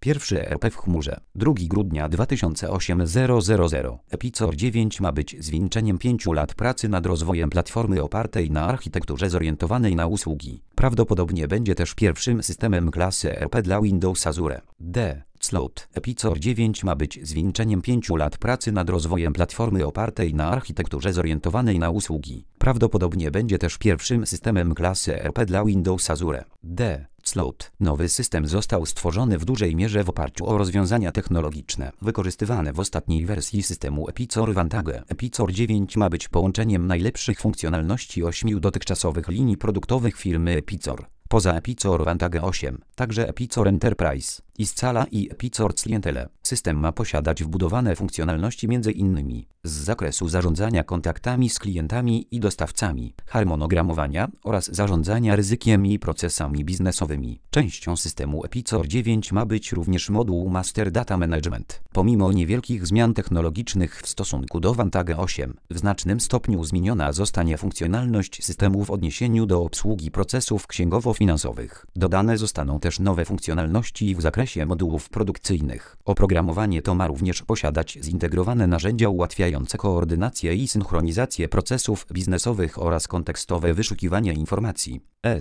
Pierwszy ERP w chmurze. 2 grudnia 2008 Epicor 9 ma być zwieńczeniem 5 lat pracy nad rozwojem platformy opartej na architekturze zorientowanej na usługi. Prawdopodobnie będzie też pierwszym systemem klasy ERP dla Windows Azure. Slot. Epicor 9 ma być zwieńczeniem 5 lat pracy nad rozwojem platformy opartej na architekturze zorientowanej na usługi. Prawdopodobnie będzie też pierwszym systemem klasy ERP dla Windows Azure. Slot. Nowy system został stworzony w dużej mierze w oparciu o rozwiązania technologiczne wykorzystywane w ostatniej wersji systemu Epicor Vantage. Epicor 9 ma być połączeniem najlepszych funkcjonalności 8 dotychczasowych linii produktowych firmy Epicor. Poza Epicor Vantage 8, także Epicor Enterprise, Scala i Epicor Clientele. System ma posiadać wbudowane funkcjonalności m.in. z zakresu zarządzania kontaktami z klientami i dostawcami, harmonogramowania oraz zarządzania ryzykiem i procesami biznesowymi. Częścią systemu Epicor 9 ma być również moduł Master Data Management. Pomimo niewielkich zmian technologicznych w stosunku do Vantage 8, w znacznym stopniu zmieniona zostanie funkcjonalność systemu w odniesieniu do obsługi procesów księgowo-finansowych. Dodane zostaną też nowe funkcjonalności w zakresie modułów produkcyjnych. Oprogramowanie to ma również posiadać zintegrowane narzędzia ułatwiające koordynację i synchronizację procesów biznesowych oraz kontekstowe wyszukiwanie informacji.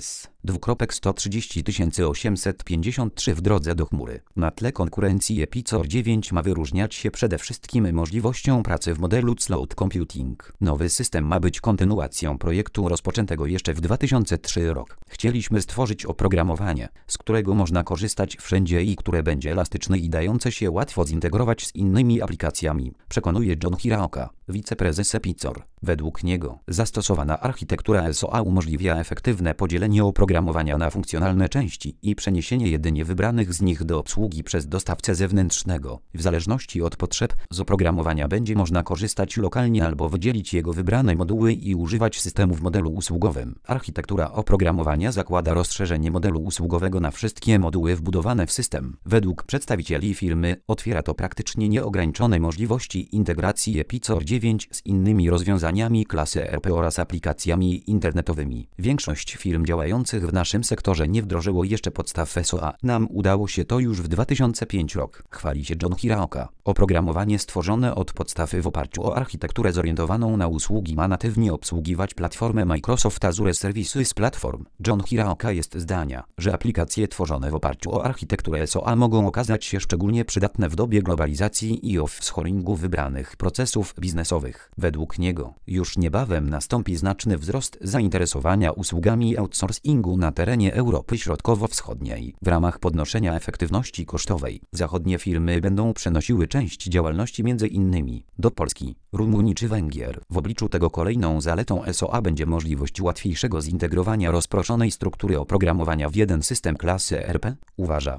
130 w drodze do chmury. Na tle konkurencji Epicor 9 ma wyróżniać się przede wszystkim możliwością pracy w modelu Cloud Computing. Nowy system ma być kontynuacją projektu rozpoczętego jeszcze w 2003 rok. Chcieliśmy stworzyć oprogramowanie, z którego można korzystać wszędzie i które będzie elastyczne i dające się łatwo zintegrować z innymi aplikacjami, przekonuje John Hiraoka, wiceprezes Epicor. Według niego zastosowana architektura SOA umożliwia efektywne podzielenie oprogramowania na funkcjonalne części i przeniesienie jedynie wybranych z nich do obsługi przez dostawcę zewnętrznego. W zależności od potrzeb z oprogramowania będzie można korzystać lokalnie albo wydzielić jego wybrane moduły i używać systemu w modelu usługowym. Architektura oprogramowania zakłada rozszerzenie modelu usługowego na wszystkie moduły wbudowane w system. Według przedstawicieli firmy otwiera to praktycznie nieograniczone możliwości integracji Epicor 9 z innymi rozwiązaniami klasy ERP oraz aplikacjami internetowymi. Większość firm działających w naszym sektorze nie wdrożyło jeszcze podstaw SOA. Nam udało się to już w 2005 rok, chwali się John Hiraoka. Oprogramowanie stworzone od podstawy w oparciu o architekturę zorientowaną na usługi ma natywnie obsługiwać platformę Microsoft Azure Services Platform. John Hiraoka jest zdania, że aplikacje tworzone w oparciu o architekturę SOA mogą okazać się szczególnie przydatne w dobie globalizacji i offshoringu wybranych procesów biznesowych. Według niego już niebawem nastąpi znaczny wzrost zainteresowania usługami outsourcingu na terenie Europy Środkowo-Wschodniej. W ramach podnoszenia efektywności kosztowej zachodnie firmy będą przenosiły część działalności m.in. do Polski, Rumunii czy Węgier. W obliczu tego kolejną zaletą SOA będzie możliwość łatwiejszego zintegrowania rozproszonej struktury oprogramowania w jeden system klasy ERP, uważa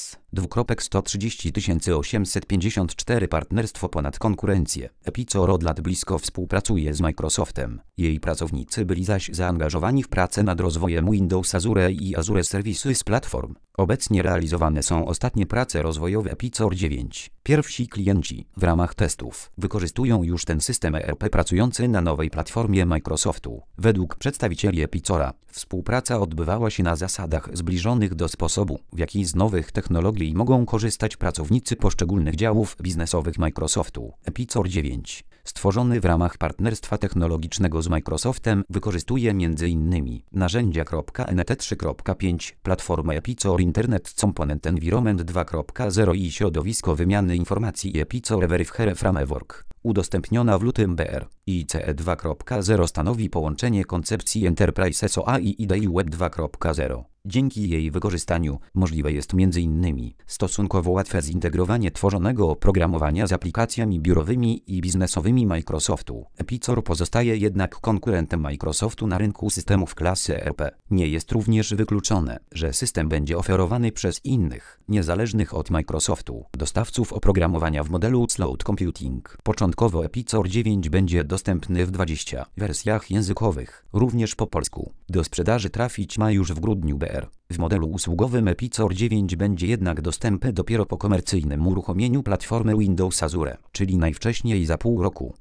130 partnerstwo ponad konkurencję. Epicor od lat blisko współpracuje z Microsoftem. Jej pracownicy byli zaś zaangażowani w pracę nad rozwojem Windows Azure i Azure Services Platform. Obecnie realizowane są ostatnie prace rozwojowe Epicor 9. Pierwsi klienci w ramach testów wykorzystują już ten system ERP pracujący na nowej platformie Microsoftu. Według przedstawicieli Epicora współpraca odbywała się na zasadach zbliżonych do sposobu, w jaki z nowych technologii mogą korzystać pracownicy poszczególnych działów biznesowych Microsoftu. Epicor 9, stworzony w ramach partnerstwa technologicznego z Microsoftem, wykorzystuje m.in. narzędzia .NET 3.5, platformę Epicor Internet Component Environment 2.0 i środowisko wymiany informacji Epicor Verifier Framework, udostępniona w lutym BR. ICE 2.0 stanowi połączenie koncepcji Enterprise SOA i idei Web 2.0. Dzięki jej wykorzystaniu możliwe jest m.in. stosunkowo łatwe zintegrowanie tworzonego oprogramowania z aplikacjami biurowymi i biznesowymi Microsoftu. Epicor pozostaje jednak konkurentem Microsoftu na rynku systemów klasy ERP. Nie jest również wykluczone, że system będzie oferowany przez innych, niezależnych od Microsoftu, dostawców oprogramowania w modelu Cloud Computing. Początkowo Epicor 9 będzie dostępny w 20 wersjach językowych, również po polsku. Do sprzedaży trafić ma już w grudniu BR. W modelu usługowym Epicor 9 będzie jednak dostępny dopiero po komercyjnym uruchomieniu platformy Windows Azure, czyli najwcześniej za pół roku.